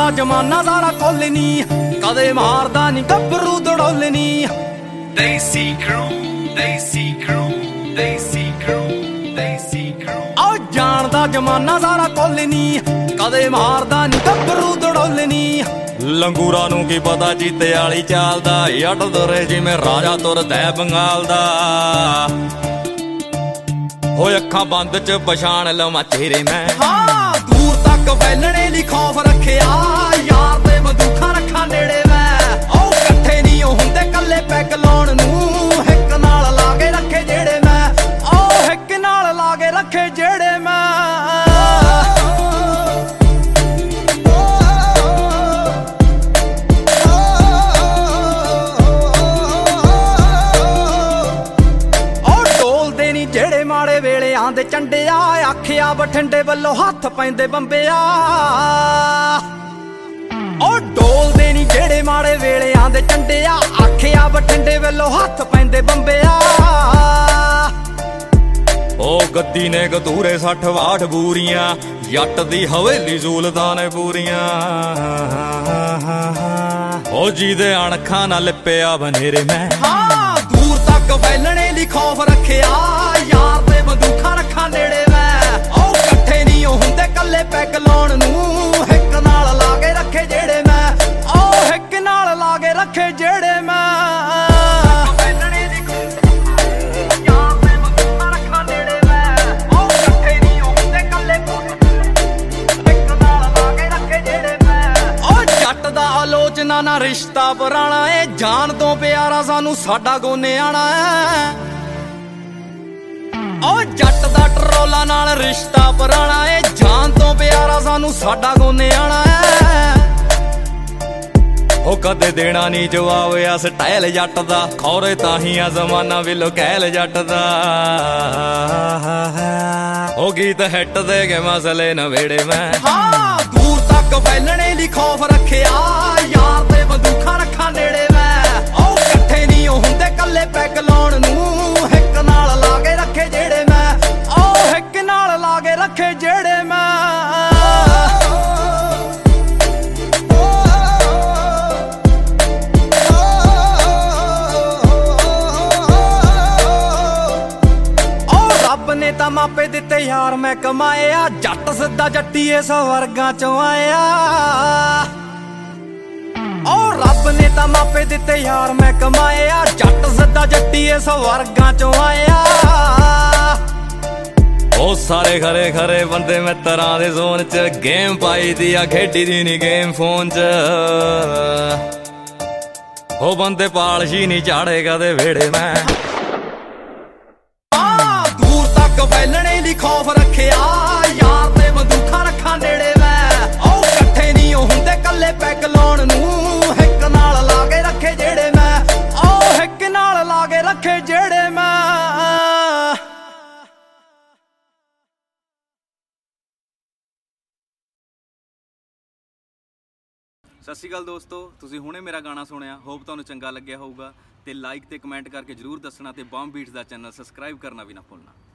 ਜਾਣਦਾ ਜਮਾਨਾ ਸਾਰਾ ਕੁੱਲ ਨੀ, ਕਦੇ ਮਾਰਦਾ ਨੀ ਗੱਭਰੂ ਦੜੋਲ ਨੀ। Desi Crew, Desi Crew, Desi Crew, Desi Crew। ਆ ਜਾਣਦਾ ਜਮਾਨਾ ਸਾਰਾ ਕੁੱਲ ਨੀ, ਕਦੇ ਮਾਰਦਾ ਨੀ ਗੱਭਰੂ ਦੜੋਲ ਨੀ। ਲੰਗੂਰਾਂ ਨੂੰ ਕੀ ਪਤਾ ਜੀਤੇ ਵਾਲੀ ਚਾਲ ਦਾ, ਜੱਟ ਤੁਰੇ ਜਿਵੇਂ ਰਾਜਾ ਤੁਰਦਾ ਬੰਗਾਲ ਦਾ। ਹੋਏ ਅੱਖਾਂ ਬੰਦ ਚ ਪਛਾਣ ਲਵਾਂ ਚਿਹਰੇ ਮੈਂ, ਹਾਂ ਦੂਰ ਤੱਕ ਫੈਲਣੇ ਲਈ ਖੌਫ ਰੱਖਿਆ, ਯਾਰ ਤੇ ਬੰਦੂਕਾਂ ਰੱਖਾਂ ਨੇੜੇ ਮੈਂ। ਉਹ ਇਕੱਠੇ ਨਹੀਂ ਉਹ ਹੁੰਦੇ ਕੱਲੇ ਪੈਗ ਲਾਉਣ ਨੂੰ, ਹਿੱਕ ਨਾਲ ਲਾ ਕੇ ਰੱਖੇ ਜਿਹੜੇ ਮੈਂ, ਉਹ ਹਿੱਕ ਨਾਲ ਲਾ ਕੇ ਰੱਖੇ ਜਿਹੜੇ ਮੈਂ। ਜਿਹੜੇ ਮਾੜੇ ਵੇਲਿਆਂ ਦੇ ਚੰਡਿਆ, ਆਖਿਆ ਬਠਿੰਡੇ ਵੱਲੋਂ ਹੱਥ ਪੈਂਦੇ ਬੰਬਿਆ। ਉਹ ਡੋਲਦੇ ਨੀ ਜਿਹੜੇ ਮਾੜੇ ਵੇਲਿਆਂ ਦੇ ਚੰਡਿਆ, ਆਖਿਆ ਬਠਿੰਡੇ ਵੱਲੋਂ ਹੱਥ ਪੈਂਦੇ ਬੰਬਿਆ। ਉਹ ਗੱਦੀ ਨੇ ਗਦੂਰੇ 60-62 ਬੂਰੀਆਂ, ਜੱਟ ਦੀ ਹਵੇਲੀ ਜ਼ੂਲਦਾਂ ਨੇ ਪੂਰੀਆਂ। ਉਹ ਜਿਹਦੇ ਅਣਖਾਂ ਨਾਲ ਲਿਪਿਆ ਬਨੇਰੇ ਮੈਂ, ਹਾਂ ਦੂਰ ਤੱਕ ਫੈਲਣੇ ਲਈ ਖੌਫ ਰੱਖਿਆ, ਯਾਰ ਤੇ ਬੰਦੂਕਾਂ ਰੱਖਾਂ ਨੇੜੇ ਮੈਂ। ਉਹ ਇਕੱਠੇ ਨਹੀਂ ਉਹ ਹੁੰਦੇ ਕੱਲੇ ਪੈਗ ਲਾਉਣ ਨੂੰ, ਹਿੱਕ ਨਾਲ ਲਾ ਕੇ ਰੱਖੇ ਜਿਹੜੇ ਮੈਂ, ਉਹ ਹਿੱਕ ਨਾਲ ਲਾ ਕੇ ਰੱਖੇ ਜਿਹੜੇ ਮੈਂ। ਆਲੋਚਨਾ ਨਾ ਰਿਸ਼ਤਾ ਪੁਰਾਣਾ ਏ, ਜਾਨ ਤੋਂ ਪਿਆਰਾ ਸਾਨੂੰ ਸਾਡਾ ਗੋਨੇ ਆਣਾ ਏ। ਉਹ ਜੱਟ ਦਾ ਟਰੋਲਾ ਨਾਲ ਰਿਸ਼ਤਾ ਪੁਰਾਣਾ ਏ, ਜਾਨ ਤੋਂ ਪਿਆਰਾ ਸਾਨੂੰ ਸਾਡਾ ਗੋਨੇ ਆਣਾ ਏ। ਉਹ ਕਦੇ ਦੇਣਾ ਨਹੀਂ ਜਵਾਬ ਆ ਸਟਾਈਲ ਜੱਟ ਦਾ, ਖੌਰੇ ਤਾਂ ਹੀ ਆ ਜ਼ਮਾਨਾ ਵਿਲੋ ਕਹਿਲ ਜੱਟ ਦਾ। ਉਹ ਗੀਤ ਹਿੱਟ ਦੇ ਕੇ ਮਸਲੇ ਨਵੇੜੇ ਮੈਂ, ਹਾਂ ਦੂਰ ਤੱਕ ਫੈਲਣੇ ਲਈ ਖੌਫ ਰੱਖਿਆ, ਯਾਰ ਤੇ ਬੰਦੂਕਾਂ ਰੱਖਾਂ ਨੇੜੇ ਮੈਂ। ਉਹ ਇਕੱਠੇ ਨਹੀਂ ਉਹ ਹੁੰਦੇ ਕੱਲੇ ਪੈਗ ਲਾਉਣ ਨੂੰ, ਹਿੱਕ ਨਾਲ ਲਾ ਕੇ ਰੱਖੇ ਜਿਹੜੇ ਮੈਂ, ਉਹ ਹਿੱਕ ਨਾਲ ਲਾ ਕੇ ਰੱਖੇ ਜਿਹੜੇ ਮੈਂ। ਰੱਬ ਨੇ ਤਾਂ ਮਾਪੇ ਦਿੱਤੇ ਯਾਰ ਮੈਂ ਕਮਾਇਆ, ਜੱਟ ਸਿੱਧਾ ਜੱਟੀਏ ਸਵਰਗਾਂ ਚੋਂ ਆਇਆ। ਉਹ ਰੱਬ ਨੇ ਤਾਂ ਮਾਪੇ ਦਿੱਤੇ ਯਾਰ ਮੈਂ ਕਮਾਇਆ, ਜੱਟ ਸਿੱਧਾ ਜੱਟੀਏ ਸਵਰਗਾਂ ਚੋਂ ਆਇਆ। ਉਹ ਸਾਰੇ ਖਰੇ ਖਰੇ ਬੰਦੇ ਮਿੱਤਰਾਂ ਦੇ ਜ਼ੋਨ ਚ, ਗੇਮ ਪਾਈ ਦੀ ਆ ਖੇਡੀ ਦੀ ਨੀ ਗੇਮ ਫੋਨ ਚ। ਉਹ ਬੰਦੇ ਪਾਲਸ਼ੀ ਨਹੀਂ ਝਾੜੇ ਕਦੇ ਵੇੜੇ ਮੈਂ, ਫੈਲਣੇ ਲਈ ਖੌਫ ਰੱਖਿਆ, ਯਾਰ ਤੇ ਬੰਦੂਕਾਂ ਰੱਖਾਂ ਨੇੜੇ ਮੈਂ। ਉਹ ਇਕੱਠੇ ਨਹੀਂ ਉਹ ਹੁੰਦੇ ਕੱਲੇ ਪੈਗ ਲਾਉਣ ਨੂੰ, ਹਿੱਕ ਨਾਲ ਲਾ ਕੇ ਰੱਖੇ ਜਿਹੜੇ ਮੈਂ, ਉਹ ਹਿੱਕ ਨਾਲ ਲਾ ਕੇ ਰੱਖੇ ਜਿਹੜੇ ਮੈਂ। ਸਤਿ ਸ਼੍ਰੀ ਅਕਾਲ ਦੋਸਤੋ, ਤੁਸੀਂ ਹੁਣੇ ਮੇਰਾ ਗਾਣਾ ਸੁਣਿਆ, ਹੋਪ ਤੁਹਾਨੂੰ ਚੰਗਾ ਲੱਗਿਆ ਹੋਊਗਾ। ਤੇ ਲਾਈਕ ਤੇ ਕਮੈਂਟ ਕਰਕੇ ਜਰੂਰ ਦੱਸਣਾ, ਤੇ ਬੰਬ ਬੀਟਸ ਦਾ ਚੈਨਲ ਸਬਸਕ੍ਰਾਈਬ ਕਰਨਾ ਵੀ ਨਾ ਭੁੱਲਣਾ।